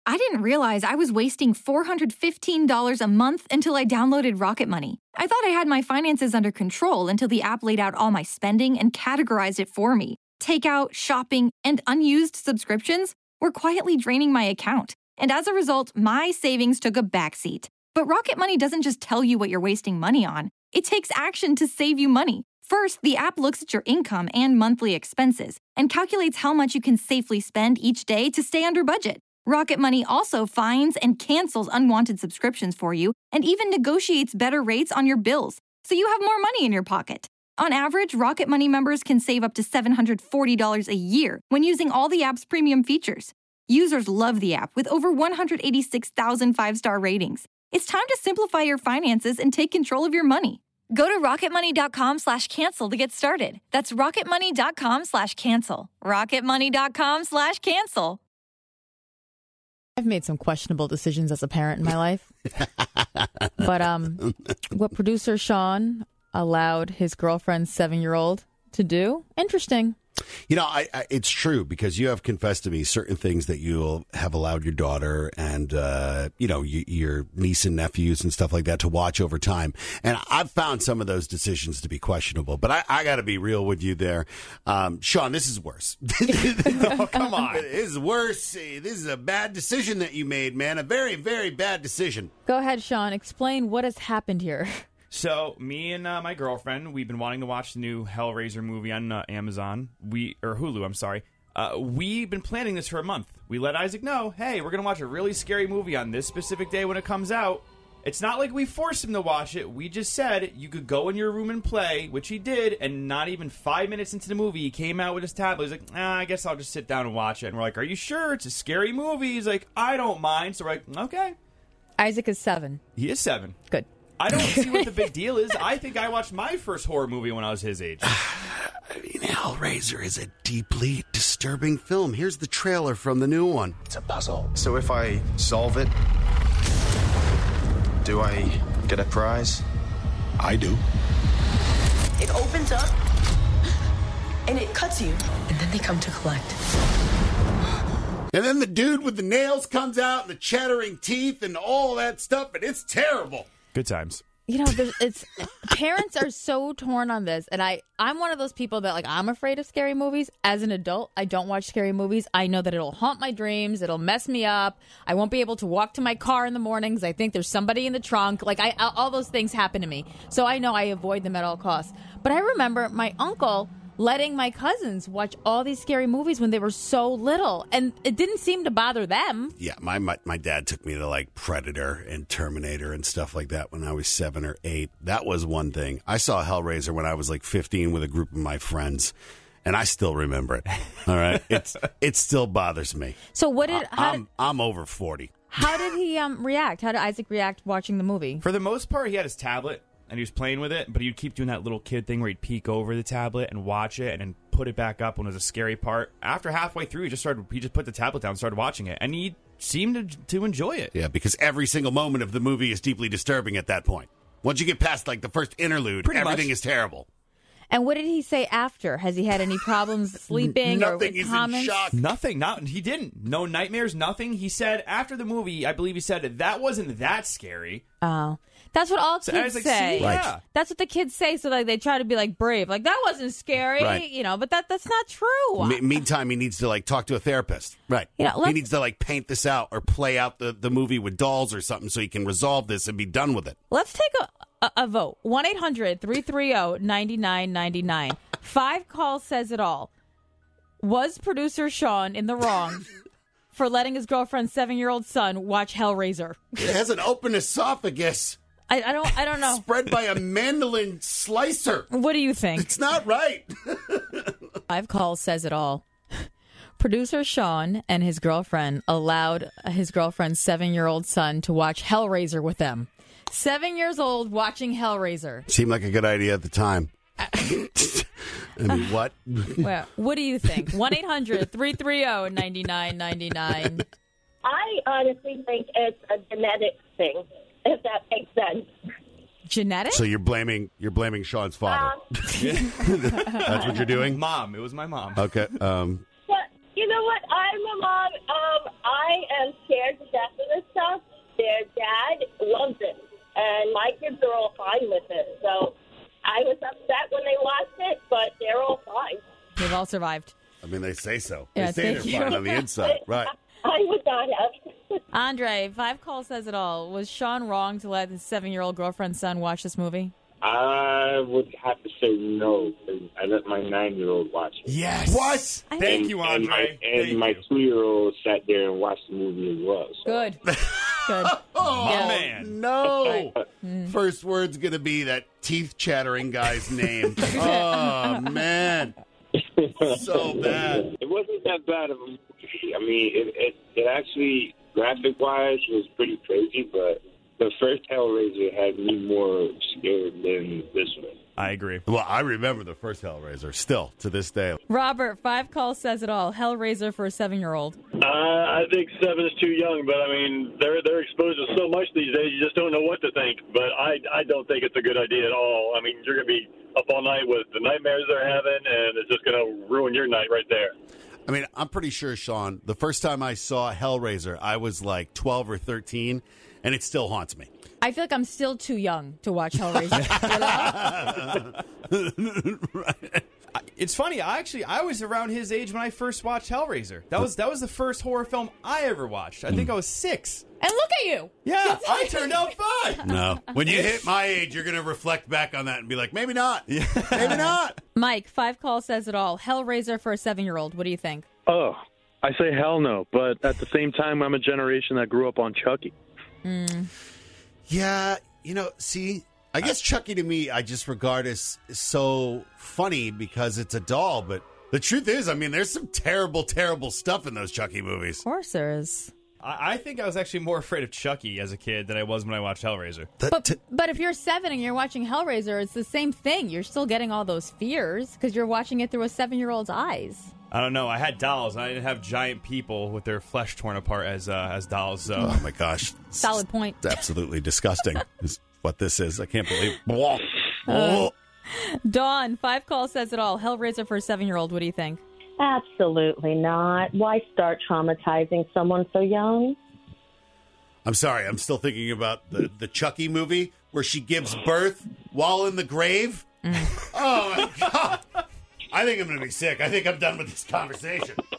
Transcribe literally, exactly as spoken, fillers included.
I didn't realize I was wasting four hundred fifteen dollars a month until I downloaded Rocket Money. I thought I had my finances under control until the app laid out all my spending and categorized it for me. Takeout, shopping, and unused subscriptions were quietly draining my account. And as a result, my savings took a backseat. But Rocket Money doesn't just tell you what you're wasting money on. It takes action to save you money. First, the app looks at your income and monthly expenses and calculates how much you can safely spend each day to stay under budget. Rocket Money also finds and cancels unwanted subscriptions for you and even negotiates better rates on your bills, so you have more money in your pocket. On average, Rocket Money members can save up to seven hundred forty dollars a year when using all the app's premium features. Users love the app with over one hundred eighty-six thousand five-star ratings. It's time to simplify your finances and take control of your money. Go to rocketmoney.com slash cancel to get started. That's rocketmoney.com slash cancel. rocketmoney.com slash cancel. I've made some questionable decisions as a parent in my life. But um, what producer Sean allowed his girlfriend's seven-year-old to do, interesting. You know, I, I, it's true because you have confessed to me certain things that you have allowed your daughter and, uh, you know, y- your niece and nephews and stuff like that to watch over time. And I've found some of those decisions to be questionable. But I, I got to be real with you there. Um, Sean, this is worse. Oh, come on. This is worse. This is a bad decision that you made, man. A very, very bad decision. Go ahead, Sean. Explain what has happened here. So, me and uh, my girlfriend, we've been wanting to watch the new Hellraiser movie on uh, Amazon, we or Hulu, I'm sorry. Uh, we've been planning this for a month. We let Isaac know, hey, we're going to watch a really scary movie on this specific day when it comes out. It's not like we forced him to watch it. We just said you could go in your room and play, which he did, and not even five minutes into the movie, he came out with his tablet. He's like, ah, I guess I'll just sit down and watch it. And we're like, are you sure? It's a scary movie. He's like, I don't mind. So we're like, okay. Isaac is seven. He is seven. Good. I don't see what the big deal is. I think I watched my first horror movie when I was his age. I mean, Hellraiser is a deeply disturbing film. Here's the trailer from the new one. It's a puzzle. So if I solve it, do I get a prize? I do. It opens up, and it cuts you, and then they come to collect. And then the dude with the nails comes out and the chattering teeth and all that stuff, and it's terrible. Good times. You know, there's, it's parents are so torn on this, and I, I'm one of those people that, like, I'm afraid of scary movies. As an adult, I don't watch scary movies. I know that it'll haunt my dreams. It'll mess me up. I won't be able to walk to my car in the mornings. I think there's somebody in the trunk. Like, I, all those things happen to me. So I know I avoid them at all costs. But I remember my uncle letting my cousins watch all these scary movies when they were so little, and it didn't seem to bother them. Yeah, my, my my dad took me to like Predator and Terminator and stuff like that when I was seven or eight. That was one thing. I saw Hellraiser when I was like fifteen with a group of my friends, and I still remember it. All right, it's it still bothers me. So what did I, how I'm did, I'm over forty. how did he um react? How did Isaac react watching the movie? For the most part, he had his tablet, and he was playing with it, but he'd keep doing that little kid thing where he'd peek over the tablet and watch it and then put it back up when it was a scary part. After halfway through, he just started. He just put the tablet down and started watching it, and he seemed to, to enjoy it. Yeah, because every single moment of the movie is deeply disturbing at that point. Once you get past like the first interlude, Pretty everything much. is terrible. And what did he say after? Has he had any problems sleeping or Nothing. with He's comments? in shock. Nothing. Not he didn't. No nightmares. Nothing. He said after the movie, I believe he said that wasn't that scary. Oh, that's what all So I kids was like, say. see, yeah. That's what the kids say. So like they try to be like brave, like that wasn't scary, Right. you know. But that that's not true. Me- meantime, he needs to like talk to a therapist. Right. You know, he let's- needs to like paint this out or play out the, the movie with dolls or something so he can resolve this and be done with it. Let's take a, a, a vote. one eight hundred three three zero nine nine nine nine. Five calls says it all. Was producer Sean in the wrong for letting his girlfriend's seven-year-old son watch Hellraiser? It has an open esophagus I, I don't. I don't know. spread by a mandolin slicer. What do you think? It's not right. Five calls says it all. Producer Sean and his girlfriend allowed his girlfriend's seven-year-old son to watch Hellraiser with them. Seven years old watching Hellraiser. Seemed like a good idea at the time. I mean, what? Well, what do you think? one eight hundred three three zero nine nine nine nine. I honestly think it's a genetic thing, if that makes sense. Genetic? So you're blaming you're blaming Sean's father. Um, That's what you're doing? Mom. It was my mom. Okay. Um, but, you You know what? I'm a mom. Um, I am scared to death of this stuff. Their dad loves it, and my kids are all fine with it. So I was upset when they watched it, but they're all fine. They've all survived. I mean, they say so. Yeah, they say thank they're you. fine on the inside. Right. I would not have. Andre, Five Call says it all. Was Sean wrong to let his seven-year-old girlfriend's son watch this movie? I would have to say no, because I let my nine-year-old watch it. Yes. What? Thank And- you, And my, Andre. and Thank my you. two-year-old sat there and watched the movie as well. So. Good. Good. Oh, Yeah. man. no. Mm. First word's going to be that teeth-chattering guy's name. Oh, man. So bad. It wasn't that bad of a movie. I mean, it, it, it actually, graphic-wise, was pretty crazy, but the first Hellraiser had me more scared than this one. I agree. Well, I remember the first Hellraiser still to this day. Robert, Five Call says it all. Hellraiser for a seven-year-old. Uh, I think seven is too young, but I mean, they're they're exposed to so much these days, you just don't know what to think. But I I don't think it's a good idea at all. I mean, you're going to be up all night with the nightmares they're having, and it's just going to ruin your night right there. I mean, I'm pretty sure, Sean, the first time I saw Hellraiser, I was like twelve or thirteen, and it still haunts me. I feel like I'm still too young to watch Hellraiser. You know? It's funny. I actually I was around his age when I first watched Hellraiser. That was that was the first horror film I ever watched. I think I was six. And look at you. Yeah, I turned out fine. No. When you hit my age, you're going to reflect back on that and be like, maybe not. Maybe not. Mike, Five Call says it all. Hellraiser for a seven-year-old. What do you think? Oh, I say hell no, but at the same time, I'm a generation that grew up on Chucky. Mm. Yeah, you know, see, I guess Chucky to me, I just regard as so funny because it's a doll. But the truth is, I mean, there's some terrible, terrible stuff in those Chucky movies. Of course there is. I, I think I was actually more afraid of Chucky as a kid than I was when I watched Hellraiser. But, but if you're seven and you're watching Hellraiser, it's the same thing. You're still getting all those fears because you're watching it through a seven-year-old's eyes. I don't know. I had dolls, and I didn't have giant people with their flesh torn apart as uh, as dolls. So, oh my gosh, Solid point. It's absolutely disgusting. Is what this is. I can't believe. Uh, Dawn, Five Call says it all. Hellraiser for a seven-year-old. What do you think? Absolutely not. Why start traumatizing someone so young? I'm sorry. I'm still thinking about the, the Chucky movie where she gives birth while in the grave. Oh, my God. I think I'm going to be sick. I think I'm done with this conversation.